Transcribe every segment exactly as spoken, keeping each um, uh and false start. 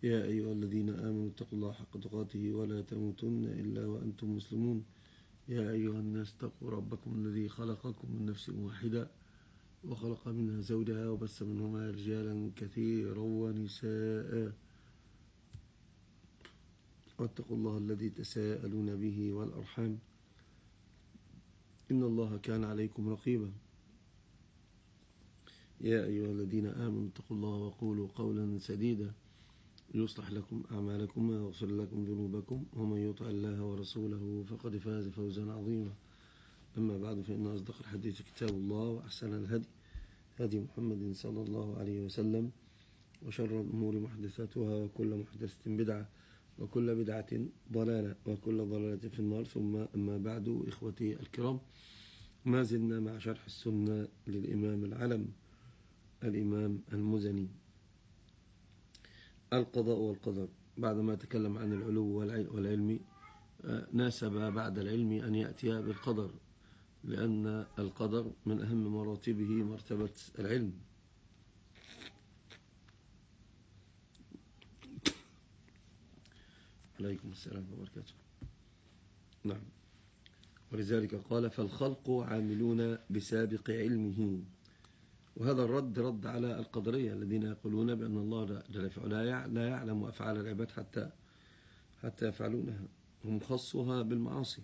يا أيها الذين آمنوا اتقوا الله حق تقاته ولا تموتن إلا وأنتم مسلمون. يا أيها الناس اتقوا ربكم الذي خلقكم من نفس واحدة وخلق منها زوجها وبث منهما رجالا كثيرا ونساء، واتقوا الله الذي تساءلون به والأرحام إن الله كان عليكم رقيبا. يا أيها الذين آمنوا اتقوا الله وقولوا قولا سديدا يصلح لكم أعمالكم ويغفر لكم ذنوبكم، ومن يطع الله ورسوله فقد فاز فوزا عظيما. أما بعد، فإن أصدق الحديث كتاب الله، وأحسن الهدي هدي محمد صلى الله عليه وسلم، وشر الأمور محدثاتها، وكل محدثة بدعة، وكل بدعة ضلالة، وكل ضلالة في النار. ثم أما بعد، إخوتي الكرام، ما زلنا مع شرح السنة للإمام العلم الإمام المزني. القضاء والقدر. بعدما تكلم عن العلو والعلم، ناسب بعد العلم أن يأتي بالقدر، لأن القدر من أهم مراتبه مرتبة العلم. عليكم السلام وبركاته. نعم. ولذلك قال: فالخلق عاملون بسابق علمه. وهذا الرد رد على القدرية الذين يقولون بأن الله جل وعلا لا يعلم أفعال العباد حتى حتى يفعلونها، هم خصوها بالمعاصي.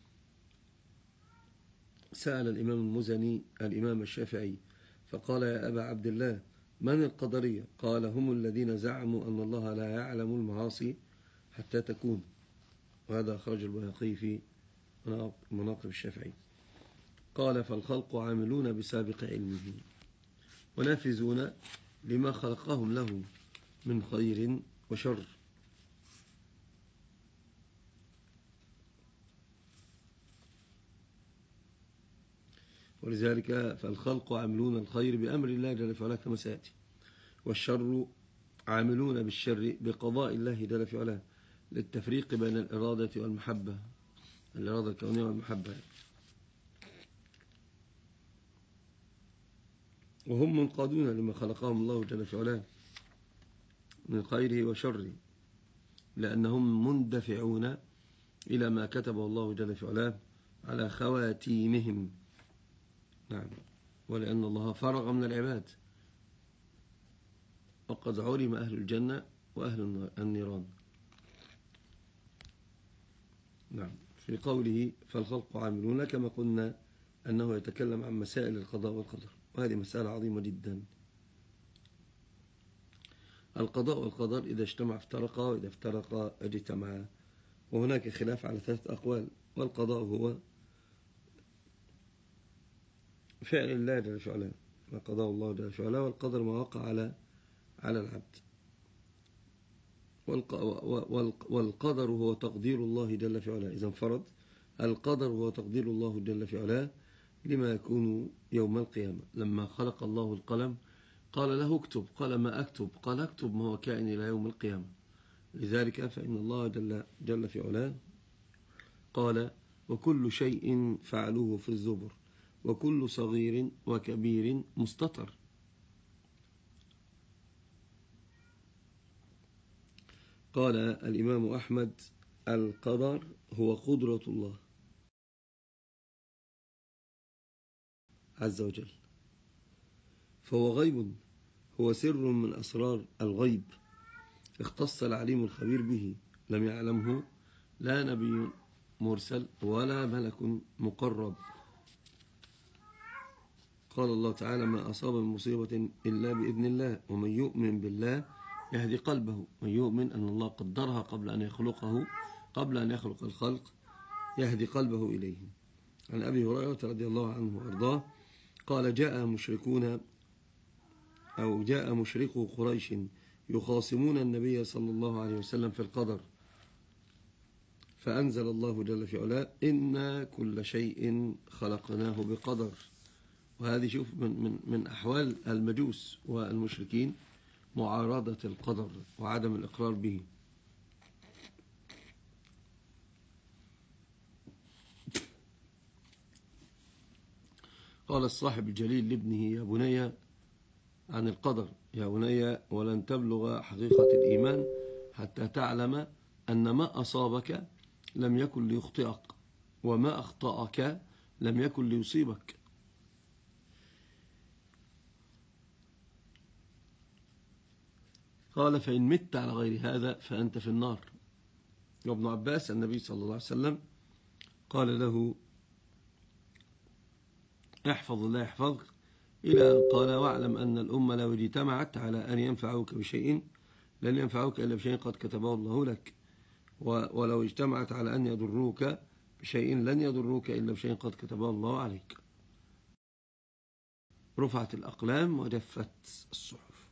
سأل الإمام المزني الإمام الشافعي فقال: يا أبا عبد الله، من القدرية؟ قال: هم الذين زعموا أن الله لا يعلم المعاصي حتى تكون. وهذا أخرج البيهقي في مناقب الشافعي. قال: فالخلق عاملون بسابق علمه ونافذون لما خلقهم له من خير وشر. ولذلك فالخلق عاملون الخير بأمر الله جل وعلا كما سيأتي، والشر عاملون بالشر بقضاء الله جل وعلا، للتفريق بين الإرادة والمحبة، الإرادة الكونية والمحبة. وهم منقادون لما خلقهم الله جل وعلا من خيره وشره، لأنهم مندفعون إلى ما كتبه الله جل وعلا على خواتيمهم. نعم. ولأن الله فرغ من العباد، وقد علم أهل الجنة وأهل النيران. نعم. في قوله فالخلق عاملون، كما قلنا أنه يتكلم عن مسائل القضاء والقدر، وهذه مسألة عظيمة جدا. القضاء والقدر إذا اجتمع افترقا، وإذا افترقا اجتمعا، وهناك خلاف على ثلاثة أقوال. والقضاء هو فعل الله جل وعلا، ما قضاه الله جل وعلا، والقدر ما وقع على على العبد. والقدر هو تقدير الله جل وعلا. إذا انفرد القدر هو تقدير الله جل وعلا لما يكون يوم القيامة. لما خلق الله القلم قال له اكتب، قال ما أكتب؟ قال اكتب ما هو كائن إلى يوم القيامة. لذلك فإن الله جل, جل في علاه قال: وكل شيء فعلوه في الزبر، وكل صغير وكبير مستتر. قال الإمام أحمد: القدر هو قدرة الله عز وجل، فهو غيب، هو سر من أسرار الغيب، اختص العليم الخبير به، لم يعلمه لا نبي مرسل ولا ملك مقرب. قال الله تعالى: ما أصاب من مصيبة إلا بإذن الله، ومن يؤمن بالله يهدي قلبه. من يؤمن أن الله قدرها قبل أن يخلقه، قبل أن يخلق الخلق، يهدي قلبه إليه. عن أبي هريرة رضي الله عنه وأرضاه قال: جاء مشركون أو جاء مشركو قريش يخاصمون النبي صلى الله عليه وسلم في القدر، فأنزل الله جل في علاه: إنا كل شيء خلقناه بقدر. وهذه شوف من, من, من أحوال المجوس والمشركين معارضة القدر وعدم الإقرار به. قال الصاحب الجليل لابنه: يا بني عن القدر، يا بني ولن تبلغ حقيقة الإيمان حتى تعلم أن ما أصابك لم يكن ليخطئك، وما أخطأك لم يكن ليصيبك. قال فإن مت على غير هذا فأنت في النار. وابن عباس النبي صلى الله عليه وسلم قال له احفظ الله يحفظك، إلى أن قال واعلم أن الأمة لو اجتمعت على أن ينفعوك بشيء لن ينفعوك إلا بشيء قد كتبه الله لك، ولو اجتمعت على أن يضروك بشيء لن يضروك إلا بشيء قد كتبه الله عليك. رفعت الأقلام وجفت الصحف.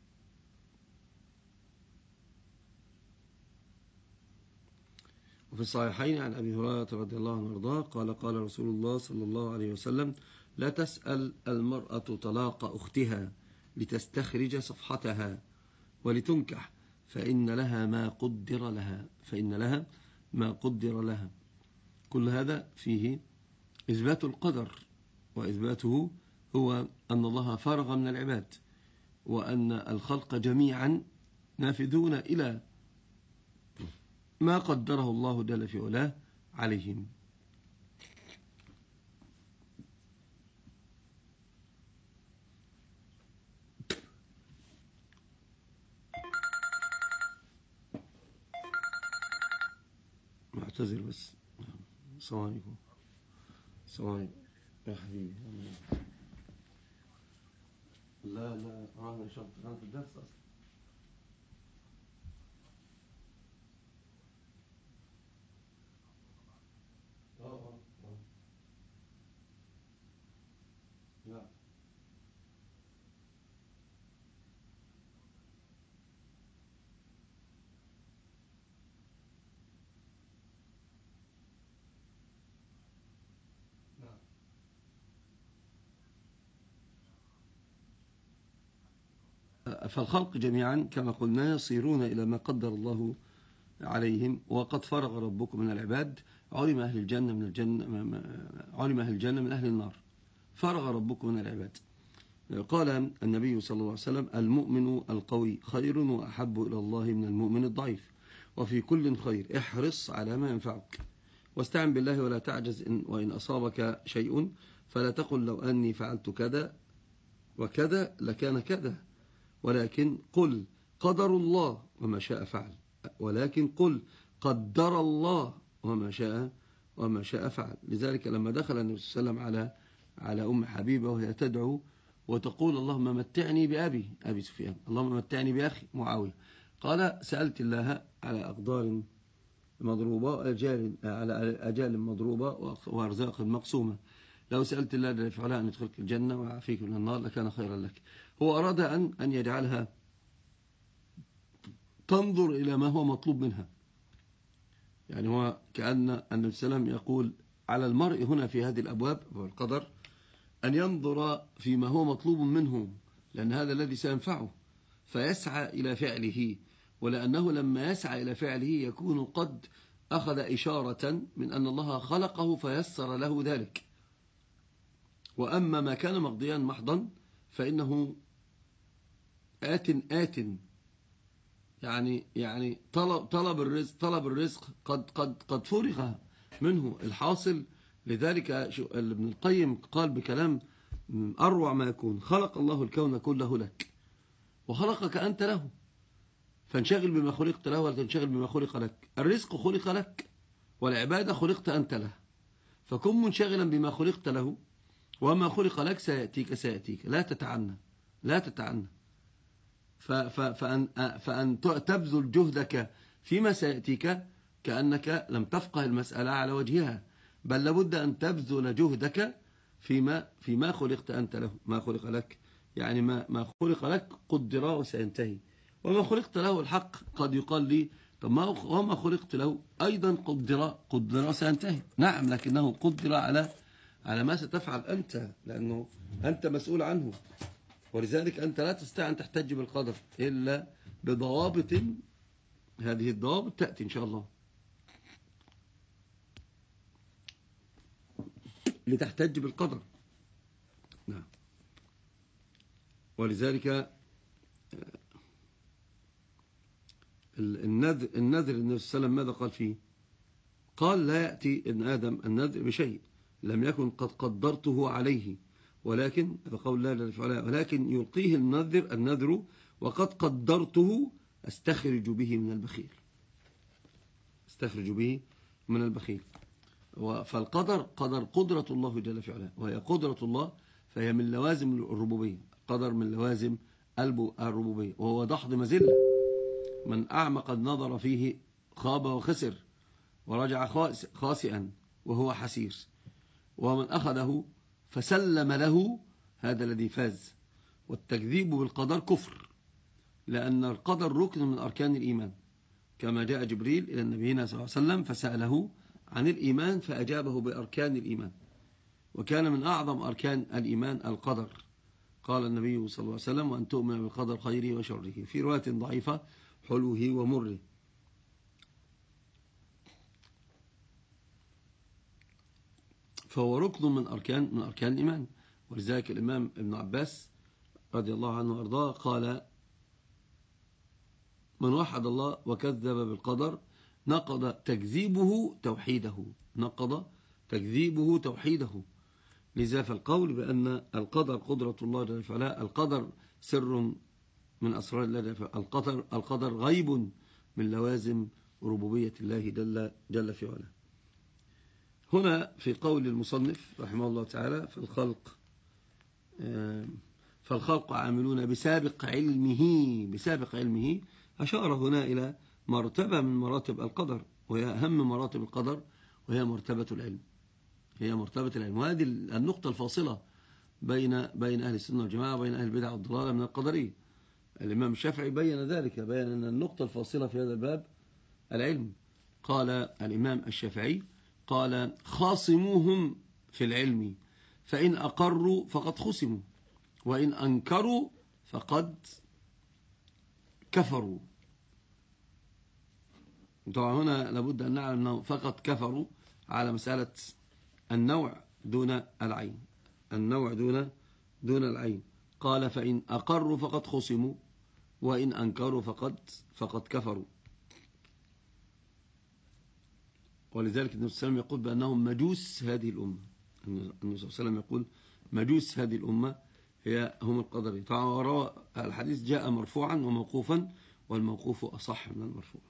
وفي الصحيحين عن أبي هريرة رضي الله عنه وارضاه قال قال رسول الله صلى الله عليه وسلم لا تسأل المرأة طلاق أختها لتستخرج صفحتها ولتنكح، فإن لها ما قدر لها فإن لها ما قدر لها. كل هذا فيه إثبات القدر، وإثباته هو أن الله فرغ من العباد، وأن الخلق جميعا نافذون إلى ما قدره الله جل في علاه عليهم. معتذر بس. السلام عليكم. السلام عليكم يا حبيبي. لا لا أنا شرط أنا في الدرس أصلا. اه اه اه لا لا. فالخلق جميعا كما قلنا يصيرون إلى ما قدر الله عليهم، وقد فرغ ربكم من العباد. علم أهل الجنة من الجنة علم أهل الجنة من أهل النار. فرغ ربكم من العباد. قال النبي صلى الله عليه وسلم المؤمن القوي خير وأحب إلى الله من المؤمن الضعيف، وفي كل خير احرص على ما ينفعك، واستعن بالله ولا تعجز، إن وإن أصابك شيء فلا تقل لو أني فعلت كذا وكذا لكان كذا، ولكن قل قدر الله وما شاء فعل، ولكن قل قدر الله وما شاء وما شاء فعل. لذلك لما دخل النبي صلى الله عليه وسلم على على أم حبيبة وهي تدعو وتقول اللهم متعني بأبي أبي سفيان، اللهم متعني بأخي معاوية، قال سألت الله على أقدار مضروبة وأجال على أجال مضروبة وأرزاق مقسومة، لو سألت الله جل وعلا أن يدخلك الجنة ويعافيك من النار لكان خيرا لك. هو أراد أن أن يجعلها تنظر إلى ما هو مطلوب منها. يعني هو كأن النبي صلى الله عليه وسلم يقول على المرء هنا في هذه الأبواب والقدر أن ينظر فيما هو مطلوب منه، لأن هذا الذي سينفعه، فيسعى إلى فعله، ولأنه لما يسعى إلى فعله يكون قد أخذ إشارة من أن الله خلقه فيسر له ذلك. وأما ما كان مقضيا محضا فإنه آت آت، يعني يعني طلب طلب الرزق طلب الرزق قد قد قد فرغ منه الحاصل. لذلك ابن القيم قال بكلام أروع ما يكون: خلق الله الكون كله لك وخلقك أنت له، فانشغل بما خلقت له ولا تنشغل بما خلق لك. الرزق خلق لك والعبادة خلقت أنت له، فكن منشغلا بما خلقت له، وما خلق لك سيأتيك سيأتيك لا تتعنى لا تتعنى. فأن, فأن تبذل جهدك فيما سيأتيك كأنك لم تفقه المسألة على وجهها، بل لابد أن تبذل جهدك فيما فيما خلقت أنت له، ما خلق لك، يعني ما ما خلق لك قدر وسينتهي، وما خلقت له الحق قد يقال لي طب ما وما خلقت له أيضا قدر قدر وسينتهي. نعم، لكنه قدر على على ما ستفعل أنت، لأنه أنت مسؤول عنه، ولذلك أنت لا تستطيع أن تحتج بالقدر إلا بضوابط. هذه الضوابط تأتي إن شاء الله لتحتج بالقدر. نعم. ولذلك النذر النذر النبي صلى الله عليه وسلم ماذا قال فيه؟ قال لا يأتي ابن آدم النذر بشيء لم يكن قد قدرته عليه، ولكن هذا قول لا لا فعلا، ولكن يلقيه النذر النذر وقد قدرته استخرج به من البخيل، استخرج به من البخيل. فالقدر قدر قدرة الله جل في علاه، وهي قدرة الله فهي من لوازم الربوبية، قدر من لوازم الربوبية، وهو دحض مزلة. من أعمق النظر فيه خاب وخسر ورجع خاسئا وهو حسير، ومن أخذه فسلم له هذا الذي فاز. والتكذيب بالقدر كفر، لأن القدر ركن من أركان الإيمان، كما جاء جبريل إلى النبي صلى الله عليه وسلم فسأله عن الإيمان فأجابه بأركان الإيمان، وكان من أعظم أركان الإيمان القدر. قال النبي صلى الله عليه وسلم: وأن تؤمن بالقدر خيره وشره، في رواية ضعيفة حلوه ومره. فهو ركن من أركان من أركان الإيمان. ولذلك الإمام ابن عباس رضي الله عنه وأرضاه قال: من وحد الله وكذب بالقدر نقض تكذيبه توحيده، نقض تكذيبه توحيده. لذا فالقول بأن القدر قدرة الله جل وعلا، القدر سر من أسرار الله جل وعلا، القدر القدر غيب من لوازم ربوبية الله جل جل في علاه. هنا في قول المصنف رحمه الله تعالى: فالخلق فالخلق عاملون بسابق علمه، بسابق علمه، أشار هنا إلى مرتبة من مراتب القدر، وهي أهم مراتب القدر، وهي مرتبة العلم، هي مرتبة العلم. وهذه النقطة الفاصلة بين بين أهل السنة والجماعة وبين أهل البدع والضلال من القدرية. الإمام الشافعي بين ذلك، بين أن النقطة الفاصلة في هذا الباب العلم. قال الإمام الشافعي: قال: خاصموهم في العلم، فإن أقروا فقد خصموا، وإن أنكروا فقد كفروا. طبعا هنا لابد أن نعلم أنه فقط كفروا على مسألة النوع دون العين، النوع دون دون العين. قال: فإن أقروا فقد خصموا، وإن أنكروا فقد فقد كفروا. ولذلك النبي صلى الله عليه وسلم يقول بأنهم مجوس هذه الأمة، النبي صلى الله عليه وسلم يقول مجوس هذه الأمة هي هم القدرية. طبعا وراء الحديث جاء مرفوعا وموقوفا، والموقوف أصح من المرفوع.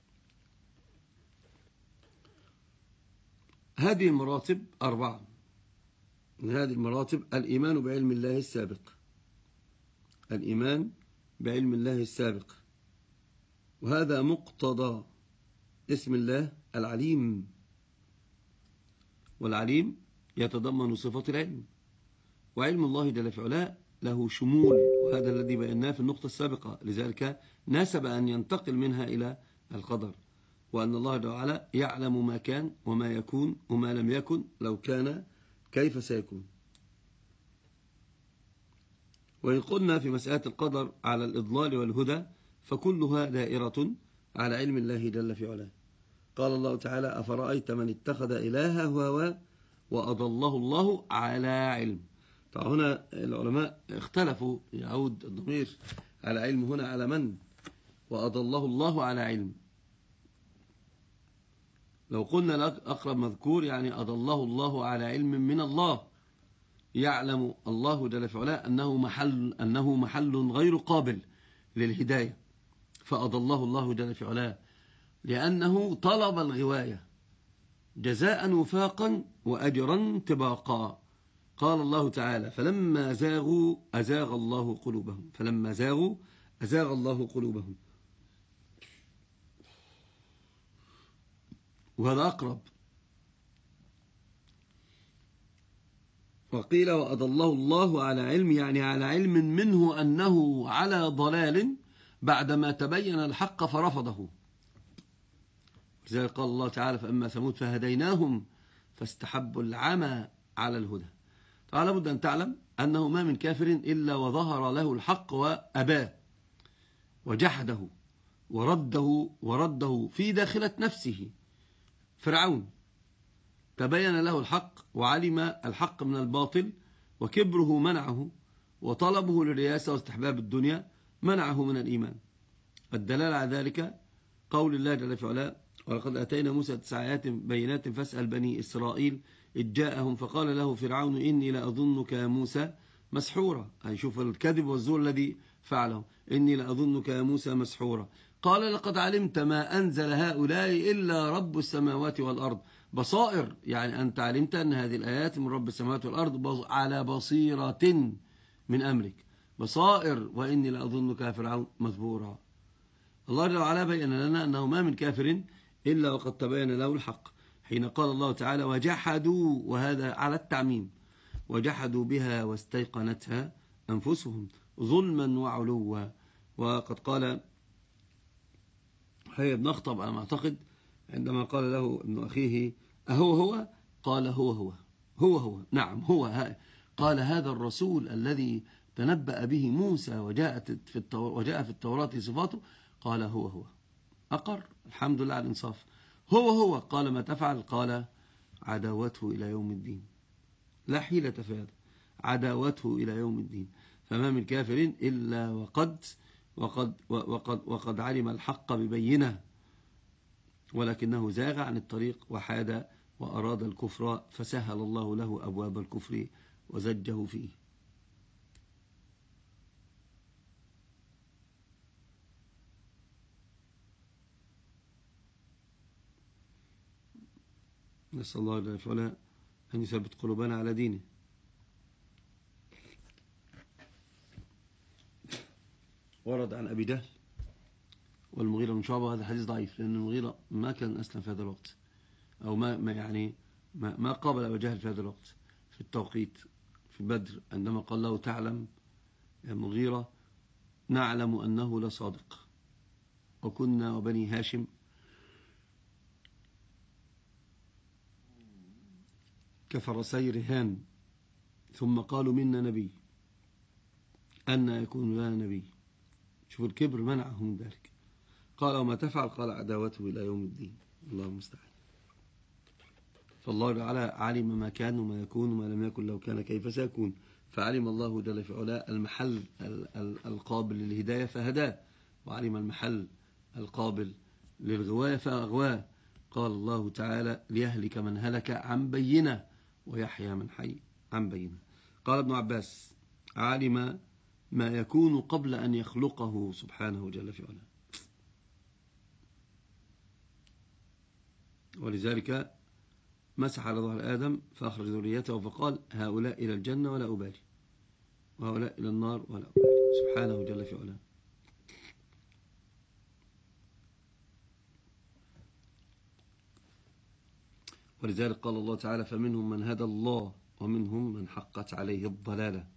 هذه المراتب أربعة. من هذه المراتب الإيمان بعلم الله السابق، الإيمان بعلم الله السابق، وهذا مقتضى اسم الله العليم، والعليم يتضمن صفة العلم، وعلم الله جل في علاه له شمول، وهذا الذي بيناه في النقطة السابقة. لذلك ناسب أن ينتقل منها إلى القدر، وأن الله جل وعلا يعلم ما كان وما يكون وما لم يكن، لو كان كيف سيكون. وإن قلنا في مسألة القدر على الإضلال والهدى فكلها دائرة على علم الله جل في علاه. قال الله تعالى: أفرأيت من اتخذ إلهه هواه وأضله الله على علم. طبعا هنا العلماء اختلفوا، يعود الضمير على علم هنا على من؟ وأضله الله على علم. لو قلنا أقرب مذكور يعني أضله الله على علم من الله، يعلم الله جل في علاه أنه محل, أنه محل غير قابل للهداية، فأضله الله جل في علاه لأنه طلب الغواية جزاء وفاقا وأجرا تباقا. قال الله تعالى: فلما زاغوا أزاغ الله قلوبهم، فلما زاغوا أزاغ الله قلوبهم، وهذا أقرب. وقيل وأضله الله على علم، يعني على علم منه أنه على ضلال بعدما تبين الحق فرفضه. لذلك قال الله تعالى: فأما ثمود فهديناهم فاستحبوا العمى على الهدى. تعالى بد أن تعلم أنه ما من كافر إلا وظهر له الحق وأباه وجحده ورده ورده في داخلة نفسه. فرعون تبين له الحق وعلم الحق من الباطل، وكبره منعه، وطلبه للرياسة واستحباب الدنيا منعه من الإيمان. الدلالة على ذلك قول الله جل في علاه: ولقد أتينا موسى تسع آيات بينات فاسأل بني إسرائيل إذ جاءهم فقال له فرعون إني لأظنك يا موسى مسحورا. هيشوف الكذب والزور الذي فعله. إني لأظنك يا موسى مسحورا. قال: لقد علمت ما أنزل هؤلاء إلا رب السماوات والأرض. بصائر، يعني أنت علمت أن هذه الآيات من رب السماوات والأرض على بصيرة من أمرك. بصائر. وإني لأظنك يا فرعون مثبورا. الله جل وعلا بيّن لنا أنه ما من كافر إلا وقد تبين له الحق، حين قال الله تعالى: وجحدوا، وهذا على التعميم، وجحدوا بها واستيقنتها أنفسهم ظلما وعلوا. وقد قال حي بن أخطب على ما أعتقد عندما قال له ابن أخيه: أهو هو؟ قال: هو هو هو هو نعم هو ها. قال: هذا الرسول الذي تنبأ به موسى وجاءت في التوراة وجاء في التوراة صفاته. قال: هو هو. أقر، الحمد لله على الإنصاف. هو هو. قال: ما تفعل؟ قال: عداوته إلى يوم الدين. لا حيلة في هذا، عداوته إلى يوم الدين. فما من كافر إلا وقد وقد وقد وقد علم الحق ببينه، ولكنه زاغ عن الطريق وحاد وأراد الكفر، فسهل الله له أبواب الكفر وزجه فيه. نسأل الله جل وعلا أن يثبت قلوبنا على دينه. ورد عن أبي جهل والمغيرة بن شعبة، هذا حديث ضعيف، لأن المغيرة ما كان أسلم في هذا الوقت، أو ما, ما يعني ما, ما قابل أبي جهل في هذا الوقت في التوقيت في بدر، عندما قال له: تعلم يا مغيرة نعلم أنه لصادق، وكنا وبني هاشم كفرسي رهان، ثم قالوا منا نبي، أن يكون لنا نبي. شوف الكبر منعه من ذلك. قال: وما تفعل؟ قال: عداوته إلى يوم الدين. الله المستعان. فالله تعالى علم ما كان وما يكون وما لم يكن لو كان كيف سيكون. فعلم الله جل في علاه المحل القابل للهداية فهداه، وعلم المحل القابل للغواية فأغواه. قال الله تعالى: ليهلك من هلك عن بينة ويحيى من حي عن بينة. قال ابن عباس: علم ما يكون قبل أن يخلقه سبحانه جل في علاه. ولذلك مسح على ظهر آدم فأخرج ذريته فقال: هؤلاء إلى الجنة ولا أبالي، وهؤلاء إلى النار ولا أبالي، سبحانه جل في علاه. ولذلك قال الله تعالى: فمنهم من هدى الله ومنهم من حقت عليه الضلالة.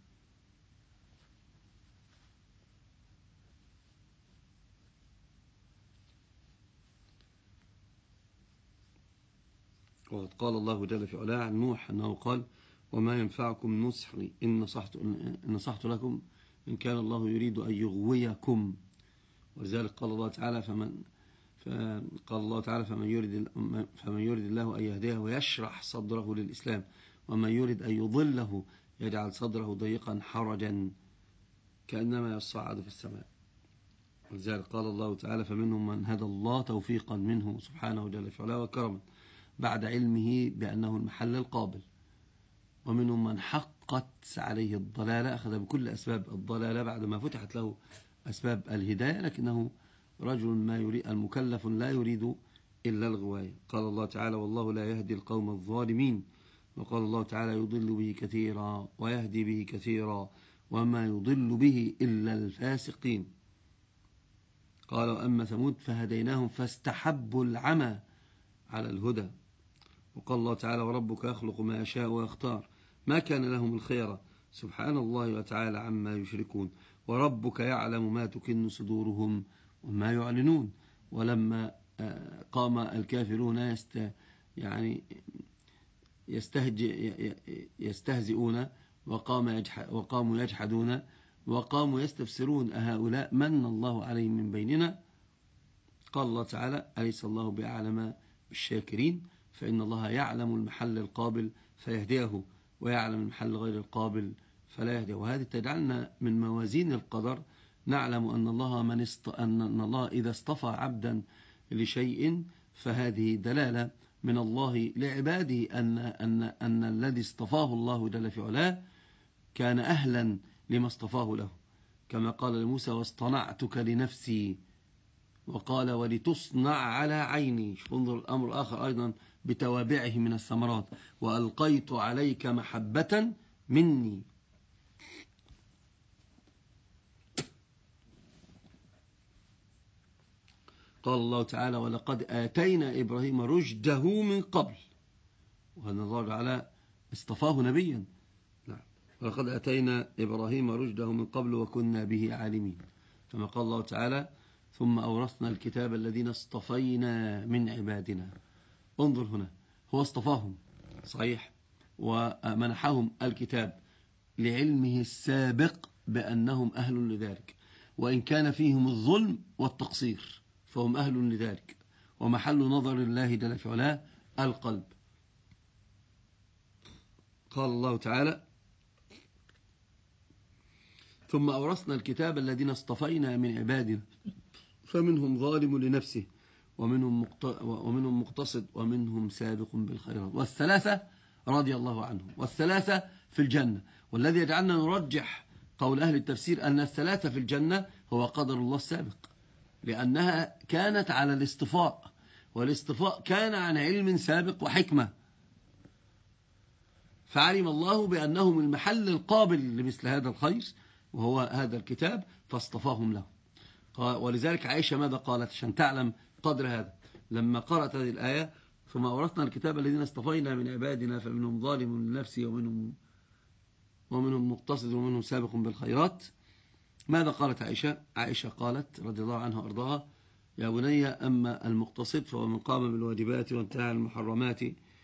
وقد قال الله جل في علاه عن نوح أنه قال: وما ينفعكم نصحي إن نصحت, إن نصحت لكم إن كان الله يريد أن يغويكم. ولذلك قال الله تعالى: فمن فقال الله تعالى فمن يريد فمن يريد الله أن يهديه ويشرح صدره للإسلام، ومن يريد أن يضله يجعل صدره ضيقا حرجا كأنما يصعد في السماء. ولذلك قال الله تعالى: فمنهم من هدى الله توفيقا منه سبحانه جل في علاه وكرما بعد علمه بأنه المحل القابل، ومنهم من حقت عليه الضلالة أخذ بكل أسباب الضلالة بعدما فتحت له أسباب الهداية، لكنه رجل ما يريد المكلف لا يريد إلا الغواية. قال الله تعالى: والله لا يهدي القوم الظالمين. وقال الله تعالى: يضل به كثيرا ويهدي به كثيرا وما يضل به إلا الفاسقين. قال: وأما ثمود فهديناهم فاستحبوا العمى على الهدى. وقال الله تعالى: وربك يخلق ما يشاء ويختار ما كان لهم الخيرة سبحان الله وتعالى عما يشركون. وربك يعلم ما تكن صدورهم وما يعلنون. ولما قام الكافرون يست يعني يستهزئون وقام وقاموا يجحدون وقاموا يستفسرون أهؤلاء من الله عليهم من بيننا. قال الله تعالى: أليس الله بأعلم بالشاكرين؟ فإن الله يعلم المحل القابل فيهديه، ويعلم المحل غير القابل فلا يهديه. وهذه تجعلنا من موازين القدر نعلم أن الله من است... أن الله إذا اصطفى عبدا لشيء فهذه دلالة من الله لعباده أن, أن, أن الذي اصطفاه الله جل في علاه كان أهلا لما اصطفاه له، كما قال لموسى واصطنعتك لنفسي، وقال ولتصنع على عيني. انظر الأمر الآخر أيضا بتوابعه من الثمرات، وألقيت عليك محبة مني. قال الله تعالى ولقد آتينا إبراهيم رشده من قبل، وهذا الله تعالى اصطفاه نبيا. نعم. ولقد آتينا إبراهيم رشده من قبل وكنا به عالمين، كما قال الله تعالى ثم أورثنا الكتاب الذين اصطفينا من عبادنا. انظر هنا، هو اصطفاهم صحيح ومنحهم الكتاب لعلمه السابق بأنهم أهل لذلك، وإن كان فيهم الظلم والتقصير فهم أهل لذلك، ومحل نظر الله جل في علاه القلب. قال الله تعالى ثم أورثنا الكتاب الذين اصطفينا من عبادنا فمنهم ظالم لنفسه ومنهم ومنهم مقتصد ومنهم سابق بالخيرات، والثلاثة رضي الله عنهم، والثلاثة في الجنة. والذي يجعلنا نرجح قول أهل التفسير أن الثلاثة في الجنة هو قدر الله السابق، لأنها كانت على الاصطفاء، والاصطفاء كان عن علم سابق وحكمة، فعلم الله بأنهم المحل القابل لمثل هذا الخير وهو هذا الكتاب فاصطفاهم له. ولذلك عائشة ماذا قالت عشان تعلم قدر هذا لما قرأت هذه الآية ثم أورثنا الكتاب الذين اصطفينا من عبادنا فمنهم ظالم لنفسه ومنهم ومنهم مقتصد ومنهم سابق بالخيرات. ماذا قالت عائشة؟ عائشة قالت رضي الله عنها وأرضاها يا بني أما المقتصد فهو من قام بالواجبات وانتهى عن المحرمات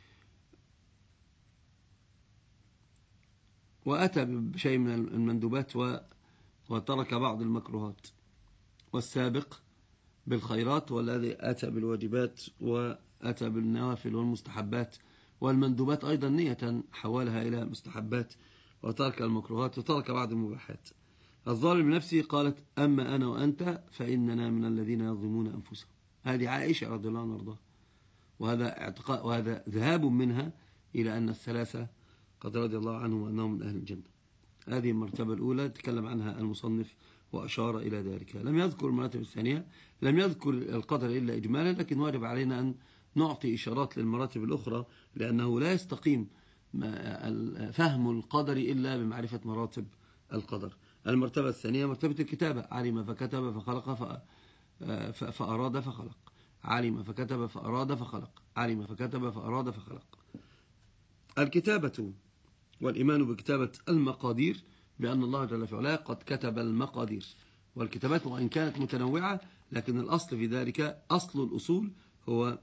وأتى بشيء من المندوبات وترك بعض المكروهات، والسابق بالخيرات والذي أتى بالواجبات وأتى بالنوافل والمستحبات والمندوبات أيضا نية حولها إلى مستحبات وترك المكروهات وترك بعض المباحات. الظالم نفسه قالت أما أنا وأنت فإننا من الذين يظلمون أنفسهم. هذه عائشة رضي الله عنها وارضاها، وهذا اعتقاد وهذا ذهاب منها إلى أن الثلاثة قد رضي الله عنهم وأنهم من أهل الجنة. هذه المرتبة الأولى تكلم عنها المصنف وأشار إلى ذلك. لم يذكر المراتب الثانية، لم يذكر القدر إلا إجمالا، لكن واجب علينا أن نعطي إشارات للمراتب الأخرى، لأنه لا يستقيم فهم القدر إلا بمعرفة مراتب القدر. المرتبة الثانية مرتبة الكتابة، علم فكتب فخلق فأراد فخلق، علم فكتب فأراد فخلق، علم فكتب فأراد فخلق. الكتابة والإيمان بكتابة المقادير بأن الله جل في علاه قد كتب المقادير، والكتابات وإن كانت متنوعة لكن الأصل في ذلك أصل الأصول هو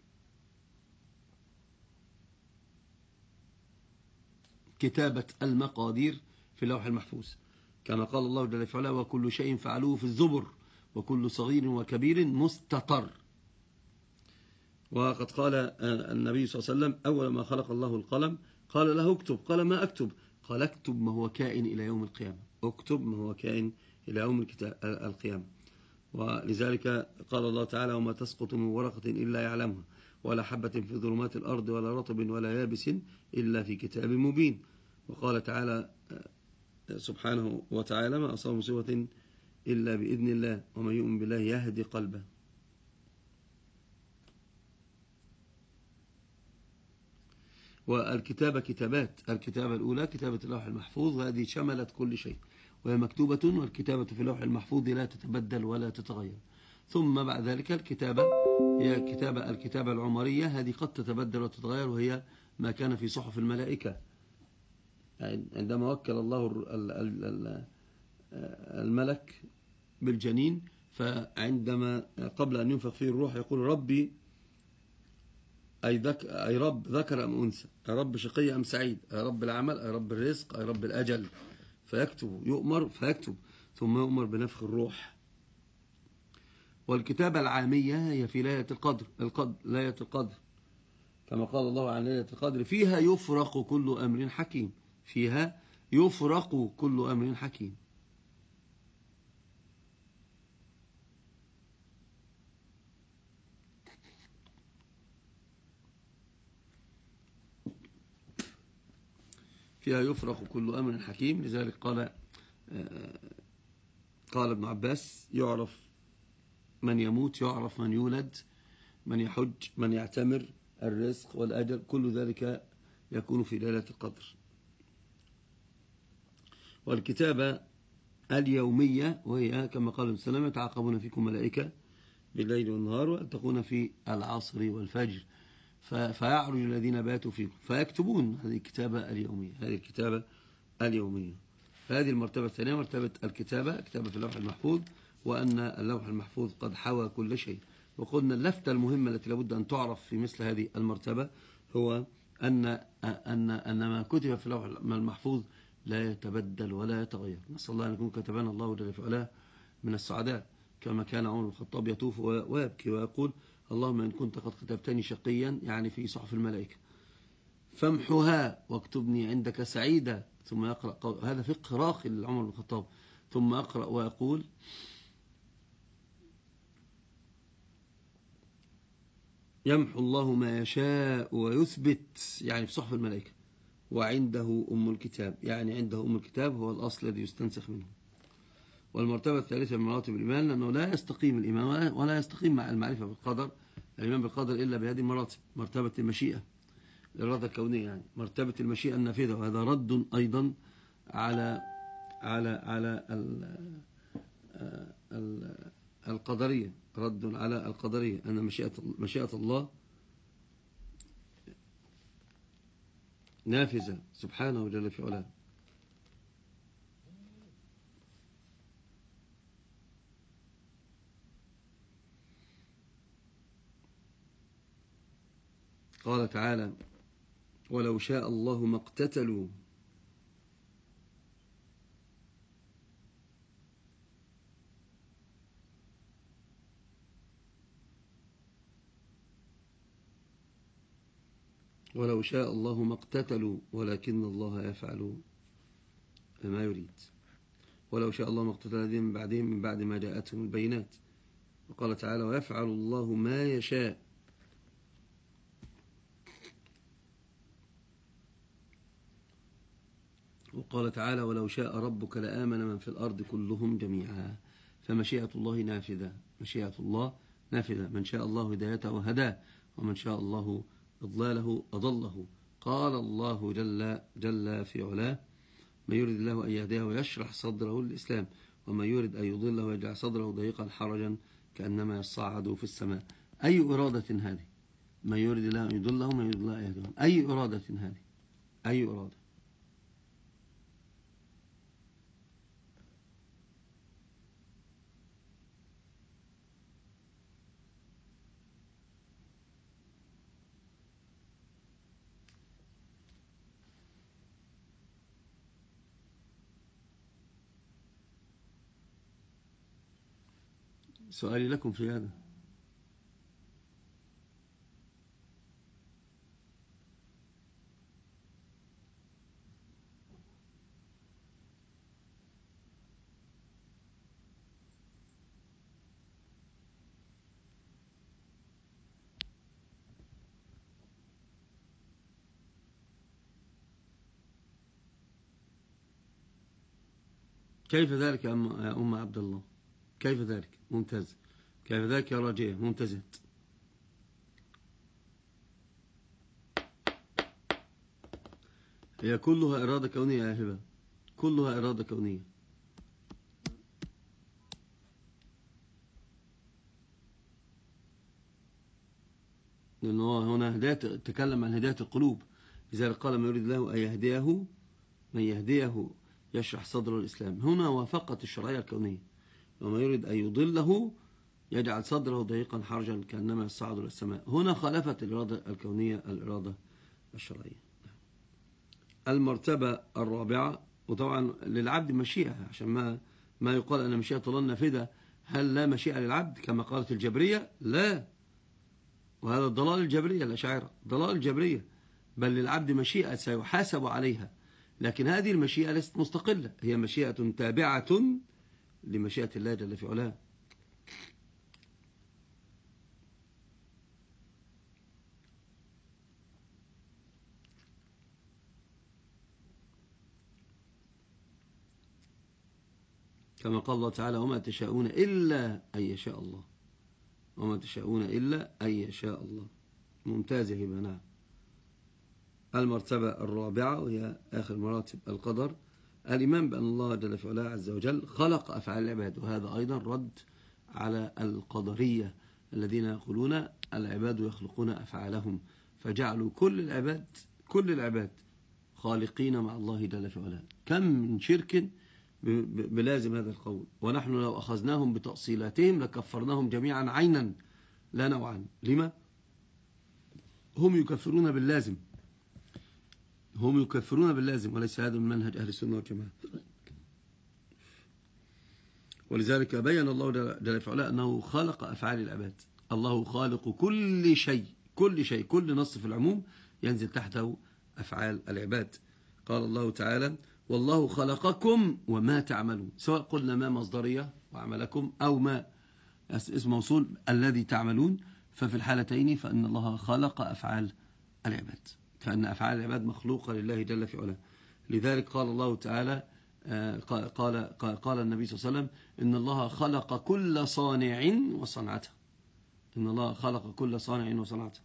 كتابة المقادير في اللوح المحفوظ، كما قال الله جل في علاه وكل شيء فعلوه في الزبر وكل صغير وكبير مستطر. وقد قال النبي صلى الله عليه وسلم أول ما خلق الله القلم قال له اكتب، قال ما أكتب؟ قال اكتب ما هو كائن إلى يوم القيامة، اكتب ما هو كائن إلى يوم القيامة. ولذلك قال الله تعالى وما تسقط من ورقة إلا يعلمها ولا حبة في ظلمات الأرض ولا رطب ولا يابس إلا في كتاب مبين. وقال تعالى سبحانه وتعالى ما أصاب مصيبة إلا بإذن الله ومن يؤمن بالله يهدي قلبه. والكتابة كتابات، الكتابة الأولى كتابة اللوح المحفوظ هذه شملت كل شيء وهي مكتوبة، والكتابة في اللوح المحفوظ لا تتبدل ولا تتغير. ثم بعد ذلك الكتابة هي كتابة الكتابة العمرية، هذه قد تتبدل وتتغير وهي ما كان في صحف الملائكة عندما وكل الله الملك بالجنين، فعندما قبل أن ينفخ فيه الروح يقول ربي أي, ذك أي رب ذكر أم أنثى، أي رب شقي أم سعيد، أي رب العمل، أي رب الرزق، أي رب الأجل، فيكتب يؤمر فيكتب ثم يؤمر بنفخ الروح. والكتابة العامية هي في ليلة القدر القدر ليلة القدر كما قال الله عن ليلة القدر فيها يفرق كل أمر حكيم، فيها يفرق كل أمر حكيم. فيها يفرق كل أمر حكيم. لذلك قال قال ابن عباس: يعرف من يموت، يعرف من يولد، من يحج، من يعتمر، الرزق والأجر، كل ذلك يكون في ليلة القدر. والكتابة اليومية وهي كما قال ابن سلام: يتعاقبون فيكم ملائكة بالليل والنهار وأن تكون في العصر والفجر فيعرج الذين باتوا فيكم فيكتبون. هذه الكتابة اليومية، هذه الكتابة اليومية. هذه المرتبة الثانية مرتبة الكتابة، كتابة في اللوح المحفوظ، وأن اللوح المحفوظ قد حوى كل شيء. وقلنا اللفتة المهمة التي لابد أن تعرف في مثل هذه المرتبة هو أن أن أن ما كتب في اللوح المحفوظ لا يتبدل ولا يتغير. نسأل الله أن يكون كتبنا الله جل في علاه من السعداء، كما كان عمر بن الخطاب يطوف ويبكي ويقول: اللهم إن كنت قد كتبتني شقيا، يعني في صحف الملائكة، فامحها واكتبني عندك سعيدا. ثم يقرأ، هذا فقه راقي لعمر بن الخطاب، ثم أقرأ ويقول: يمحو الله ما يشاء ويثبت، يعني في صحف الملائكة، وعنده أم الكتاب، يعني عنده أم الكتاب هو الأصل الذي يستنسخ منه. والمرتبة الثالثة من مراتب الإيمان، لأنه لا يستقيم الإيمان ولا يستقيم مع المعرفة بالقدر، الإيمان بالقدر، إلا بهذه المراتب: مرتبة المشيئة، الإرادة الكونية، يعني مرتبة المشيئة النافذة، وهذا رد أيضا على على على ال ال القدرية، رد على القدرية، أن مشيئة مشيئة الله نافذة سبحانه جل في علاه. قال تعالى: ولو شاء الله ما اقتتلوا. ولو شاء الله ما اقتتلوا ولكن الله يفعل ما يريد. ولو شاء الله ما اقتتل الذين من بعدهم من بعد ما جاءتهم البينات. وقال تعالى: ويفعل الله ما يشاء. وقال تعالى: ولو شاء ربك لآمن من في الأرض كلهم جميعا. فمشيئة الله نافذة، مشيئة الله نافذة، من شاء الله هدايته هداه، ومن شاء الله إضلاله أضله. قال الله جل, جل في علاه: من يريد الله أن يهديه ويشرح صدره للإسلام، ومن يريد أن يضله ويجعل صدره ضيقا حرجا كأنما يصعد في السماء. أي إرادة هذه؟ من يريد الله أن يضله ومن يريد الله أن يهديه، أي إرادة هذه؟ أي إرادة؟ سؤالي لكم في هذا: كيف ذلك يا أم عبد الله؟ كيف ذلك؟ ممتاز. كيف ذلك يا راجية؟ ممتازة. هي كلها إرادة كونية يا هبة، كلها إرادة كونية. لأنه هنا هداية، تكلم عن هداية القلوب، لذلك قال: من يريد الله أن يهديه، من يهديه يشرح صدر الإسلام. هنا وافقت الشرعية الكونية. وما يريد أن يضله يجعل صدره ضيقا حرجا كأنما يصعد إلى السماء. هنا خالفت الإرادة الكونية الإرادة الشرعية. المرتبة الرابعة، وطبعا للعبد مشيئة، عشان ما ما يقال أن مشيئة الله النافذة. هل لا مشيئة للعبد كما قالت الجبرية؟ لا، وهذا ضلال الجبرية الأشاعرة، ضلال الجبرية. بل للعبد مشيئة سيحاسب عليها، لكن هذه المشيئة ليست مستقلة، هي مشيئة تابعة لمشيئة الله جل في علاه. كما قال الله تعالى وما تشاءون إلا أن يشاء الله، وما تشاءون إلا أن يشاء الله. ممتاز يا هبة. نعم. المرتبة الرابعة وهي آخر مراتب القدر، الإيمان بأن الله جل في علاه عز وجل خلق أفعال العباد، وهذا أيضا رد على القدرية الذين يقولون العباد يخلقون أفعالهم، فجعلوا كل العباد كل العباد خالقين مع الله جل في علاه. كم من شرك بلازم هذا القول، ونحن لو أخذناهم بتأصيلاتهم لكفرناهم جميعا عينا لا نوعا. لما؟ هم يكفرون باللازم، هم يكفرون باللازم، وليس هذا من منهج أهل السنة والجماعة. ولذلك بين الله جل في علاه أنه خلق أفعال العباد. الله خالق كل شيء، كل شيء، كل نص في العموم ينزل تحته أفعال العباد. قال الله تعالى والله خلقكم وما تعملون، سواء قلنا ما مصدرية وعملكم أو ما اسم موصول الذي تعملون، ففي الحالتين فإن الله خلق أفعال العباد، فإن أفعال العباد مخلوقة لله جل في علاه. لذلك قال الله تعالى قال, قال, قال النبي صلى الله عليه وسلم إن الله خلق كل صانع وصنعته، إن الله خلق كل صانع وصنعته.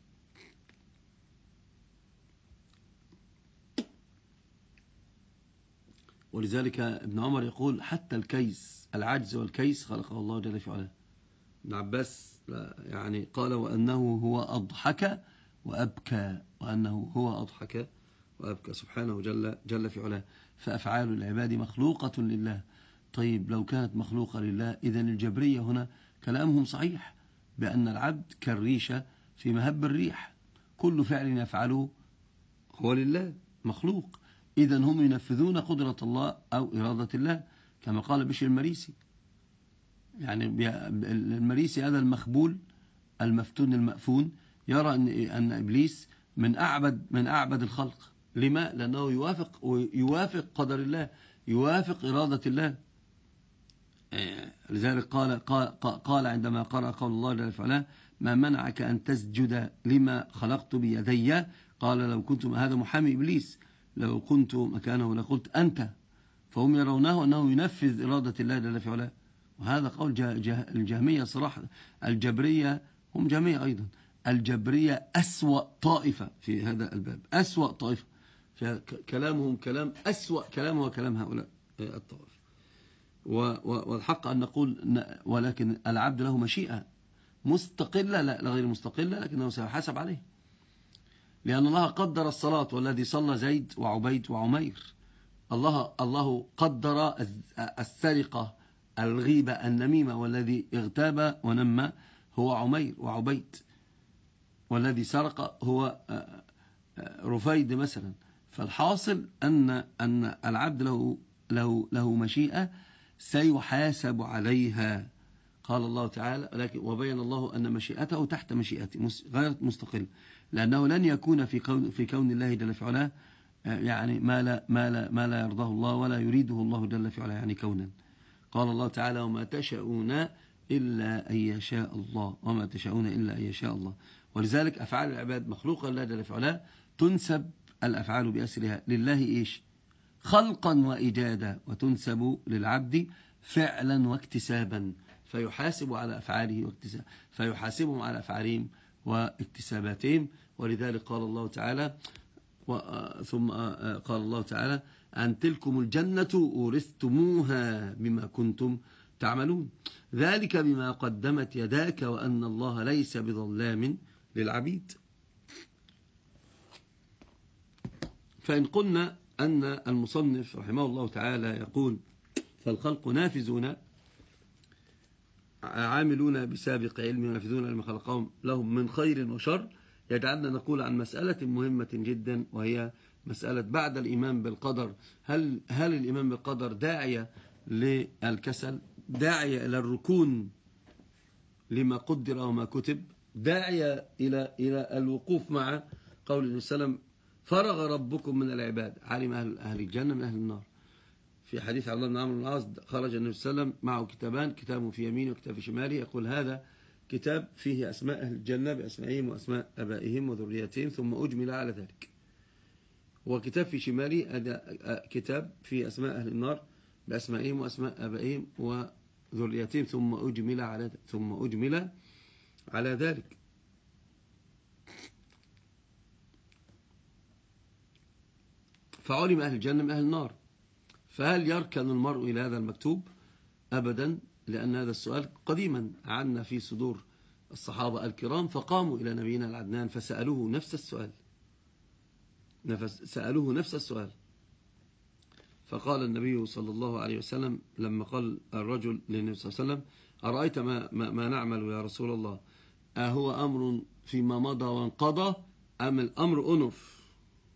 ولذلك ابن عمر يقول حتى الكيس، العجز والكيس خلقه الله جل في علاه. ابن عباس يعني قال وأنه هو أضحك وأبكى، وأنه هو أضحك وأبكى سبحانه جل, جل في علاه. فأفعال العباد مخلوقة لله. طيب لو كانت مخلوقة لله إذن الجبرية هنا كلامهم صحيح بأن العبد كالريشة في مهب الريح، كل فعل يفعله هو لله مخلوق. إذن هم ينفذون قدرة الله أو إرادة الله، كما قال بشر المريسي. يعني المريسي هذا المخبول المفتون المأفون يرى أن, أن إبليس من أعبد من أعبد الخلق. لما؟ لأنه يوافق يوافق قدر الله، يوافق إرادة الله. لذلك قال قال, قال عندما قرأ قول الله جل وعلا ما منعك أن تسجد لما خلقت بيدي، قال لو كنت هذا محامي إبليس، لو كنت مكانه لقلت أنت. فهم يرونه أنه ينفذ إرادة الله جل وعلا، وهذا قول جه جه الجهمية صراحة. الجبرية هم جهمية أيضا. الجبرية أسوأ طائفة في هذا الباب، أسوأ طائفة، كلامهم كلام أسوأ كلام هو كلام هؤلاء الطوائف. والحق أن نقول ولكن العبد له مشيئة مستقلة، لا غير مستقلة، لكنه سيحاسب عليه، لأن الله قدر الصلاة والذي صلى زيد وعبيد وعمير. الله الله قدر السرقة الغيبة النميمة، والذي اغتاب ونمى هو عمير وعبيد، والذي سرق هو رفيد مثلا. فالحاصل أن أن العبد له له له مشيئة سيحاسب عليها. قال الله تعالى لكن وبين الله أن مشيئته تحت مشيئته غير مستقل، لأنه لن يكون في كون في كون الله جل في علاه يعني ما لا ما لا ما لا يرضاه الله ولا يريده الله جل في علاه، يعني كونا. قال الله تعالى وما تشاءون إلا أن يشاء الله، وما تشاءون إلا أن يشاء الله. ولذلك أفعال العباد مخلوقة لله جل في علاه، تنسب الأفعال بأسرها لله إيش؟ خلقا وإيجادا، وتنسب للعبد فعلا واكتسابا، فيحاسب على أفعاله واكتساب فيحاسبهم على أفعالهم واكتساباتهم. ولذلك قال الله تعالى ثم قال الله تعالى أن تلكم الجنة أورثتموها بما كنتم تعملون، ذلك بما قدمت يداك وأن الله ليس بظلام للعبيد. فإن قلنا أن المصنف رحمه الله تعالى يقول فالخلق نافذون عاملون بسابق علم ونافذون لما خلقهم لهم من خير وشر، يجعلنا نقول عن مسألة مهمة جدا، وهي مسألة بعد الإيمان بالقدر هل هل الإيمان بالقدر داعية للكسل، داعية إلى الركون لما قدر وما كتب، داعية إلى إلى الوقوف مع قول النبي صلى الله عليه وسلم فرغ ربكم من العباد، علم أهل أهل الجنة من أهل النار. في حديث عبد الله بن عمرو بن العاص خرج النبي صلى الله عليه وسلم معه كتابان، كتاب في يمينه وكتاب في شماله، يقول هذا كتاب فيه أسماء أهل الجنة بأسمائهم وأسماء أبائهم وذرياتهم ثم أجمل على ذلك، وكتاب في شماله هذا كتاب فيه أسماء أهل النار بأسمائهم وأسماء آبائهم وذرياتهم ثم أجمل على ثم أجمل على ذلك. فعلم أهل الجنة من أهل النار. فهل يركن المرء إلى هذا المكتوب؟ أبدا، لأن هذا السؤال قديما عنا في صدور الصحابة الكرام، فقاموا إلى نبينا العدنان فسألوه نفس السؤال سألوه نفس السؤال فقال النبي صلى الله عليه وسلم لما قال الرجل للنبي صلى الله عليه وسلم: أرأيت ما, ما, ما نعمل يا رسول الله، أهو أمر فيما مضى وانقضى أم الأمر أنف؟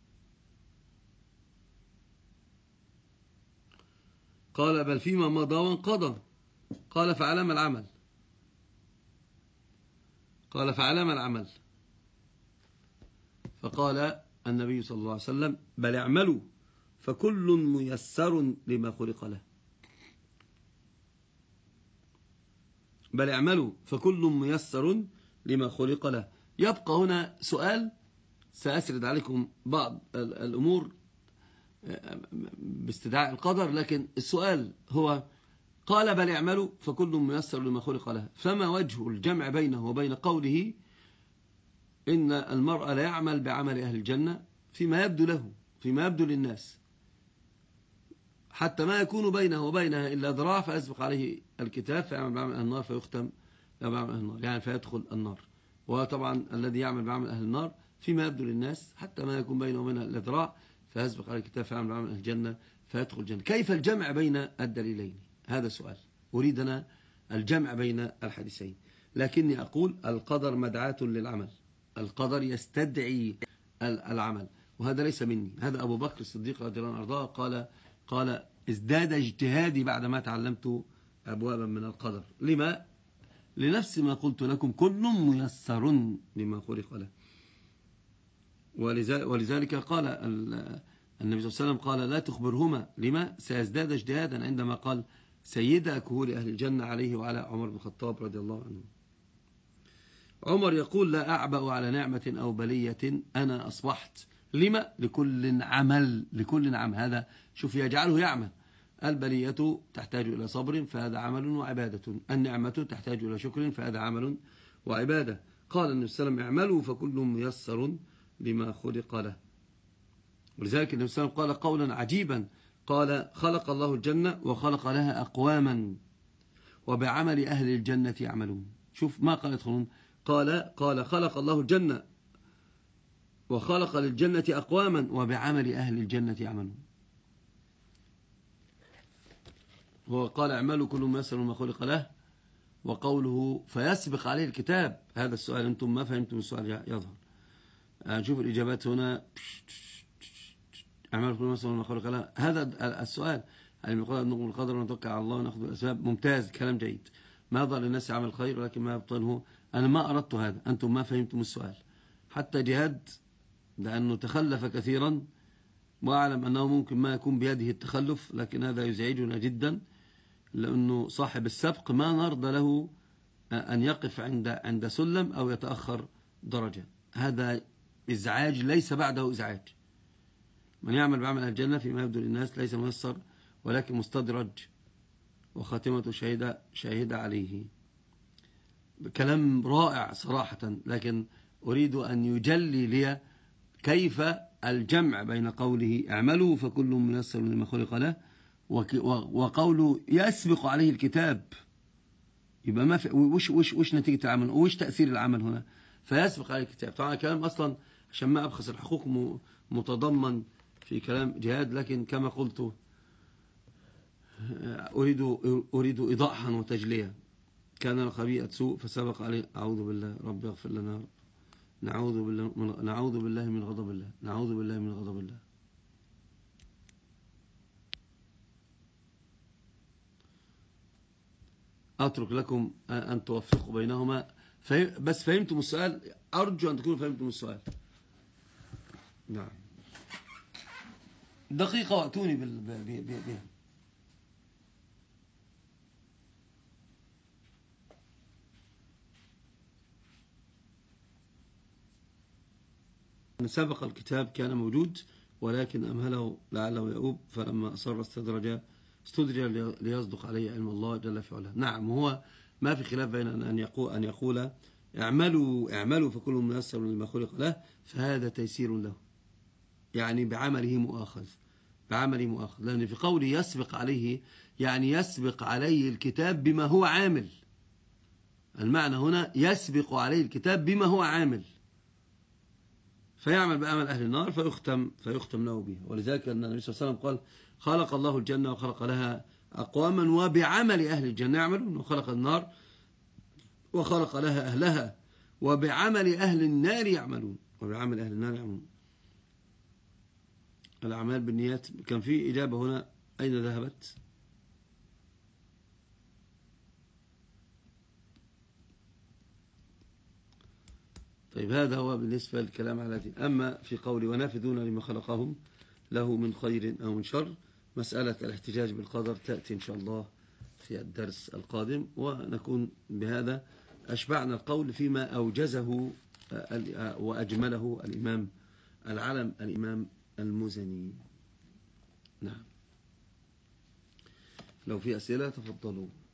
قال: بل فيما مضى وانقضى. قال: فعلام العمل قال فعلام العمل فقال النبي صلى الله عليه وسلم: بل اعملوا فكل ميسر لما خلق له. بل اعملوا فكل ميسر لما خلق له. يبقى هنا سؤال، سأسرد عليكم بعض الأمور باستدعاء القدر، لكن السؤال هو: قال بل اعملوا فكل ميسر لما خلق له، فما وجه الجمع بينه وبين قوله إن المرء لا يعمل بعمل أهل الجنة فيما يبدو له فيما يبدو للناس، حتى ما يكون بينه وبينها إلا ذراع فيسبق عليه الكتاب فيعمل بعمل أهل النار فيختم بعمل أهل النار، يعني فيدخل النار. وطبعا الذي يعمل بعمل أهل النار فيما يبدو للناس حتى ما يكون بينه وبينها إلا ذراع فيسبق عليه الكتاب فيعمل بعمل أهل الجنة فيدخل الجنة. كيف الجمع بين الدليلين؟ هذا سؤال أريدنا الجمع بين الحديثين. لكني أقول القدر مدعاة للعمل، القدر يستدعي العمل، وهذا ليس مني. هذا أبو بكر الصديق رضي الله عنه أرضاه قال قال ازداد اجتهادي بعدما تعلمت أبوابا من القدر. لما؟ لنفس ما قلت لكم: كل ميسر لما خلق له. ولذلك قال النبي صلى الله عليه وسلم قال: لا تخبرهما. لما؟ سيزداد اجتهادا، عندما قال: سيد كهول أهل الجنة عليه وعلى عمر بن الخطاب رضي الله عنه. عمر يقول: لا أعبأ على نعمة أو بلية أنا أصبحت. لما؟ لكل عمل لكل عمل هذا شوف يجعله يعمل. البلية تحتاج إلى صبر فهذا عمل وعبادة، النعمة تحتاج إلى شكر فهذا عمل وعبادة. قال النبي صلى الله عليه وسلم: اعملوا فكل ميسر لما خلق له. ولذلك النبي صلى الله عليه وسلم قال قولا عجيبا، قال: خلق الله الجنة وخلق لها أقواما وبعمل أهل الجنة يعملون. شوف ما قال يدخلون، قال قال خلق الله الجنة وخلق للجنة أقواما وبعمل أهل الجنة يعملون. هو قال: اعملوا كل ميسر ما خلق له، وقوله فيسبق عليه الكتاب. هذا السؤال أنتم ما فهمتم السؤال يظهر. نشوف الإجابات هنا. اعملوا كل ميسر ما خلق له، هذا السؤال. هل نقول نقول القدر ونتوكل على الله ونأخذ بالأسباب؟ ممتاز، كلام جيد. ما ضل للناس عمل خير ولكن ما يبطله. أنا ما أردت هذا، أنتم ما فهمتم السؤال. حتى جهاد لأنه تخلف كثيرا، وأعلم أنه ممكن ما يكون بيده التخلف، لكن هذا يزعجنا جدا، لأنه صاحب السبق ما نرضى له أن يقف عند عند سلم أو يتأخر درجة. هذا إزعاج ليس بعده إزعاج. من يعمل بعمل الجنة فيما يبدو للناس ليس ميسر ولكن مستدرج، وخاتمة شهيدة شاهدة عليه. كلام رائع صراحة، لكن أريد أن يجلي لي كيف الجمع بين قوله اعملوا فكل ميسر لما خلق له وقوله يسبق عليه الكتاب. يبقى ما في وش وش وش نتيجة العمل وش تأثير العمل هنا؟ فيسبق عليه الكتاب. طبعا كلام أصلا عشان ما أبخس الحقوق متضمن في كلام جهاد، لكن كما قلت أريد أريد إيضاحا وتجليا. كان الخبيئة سوء فسبق عليه. أعوذ بالله رب اغفر لنا. نعوذ بالله من نعوذ بالله من غضب الله نعوذ بالله من غضب الله. أترك لكم أن توفقوا بينهما. بس فهمتم السؤال؟ أرجو أن تكونوا فهمتم السؤال. نعم، دقيقة وأتوني بها. سبق الكتاب كان موجود ولكن أمهله لعله يؤوب، فلما أصر استدرج استدرج ليصدق عليه علم الله جل في علاه. نعم، هو ما في خلاف بين أن يقول, أن يقول اعملوا اعملوا فكل ميسر لما خلق له، فهذا تيسير له، يعني بعمله مؤاخذ، بعمله مؤاخذ، لأن في قوله يسبق عليه يعني يسبق عليه الكتاب بما هو عامل. المعنى هنا يسبق عليه الكتاب بما هو عامل، فيعمل بعمل أهل النار فيختم, فيختم له بها. ولذلك أن النبي صلى الله عليه وسلم قال خلق الله الجنة وخلق لها أقواما وبعمل أهل الجنة يعملون، وخلق النار وخلق لها أهلها وبعمل أهل النار يعملون، وبعمل أهل النار يعملون. الأعمال بالنيات. كان في إجابة هنا، أين ذهبت؟ طيب هذا هو بالنسبة للكلام على دين. أما في قولي ونافذون لما خلقهم له من خير أو من شر، مسألة الاحتجاج بالقدر تأتي إن شاء الله في الدرس القادم، ونكون بهذا أشبعنا القول فيما أوجزه وأجمله الإمام العلم الإمام المزني. نعم، لو في أسئلة تفضلوا.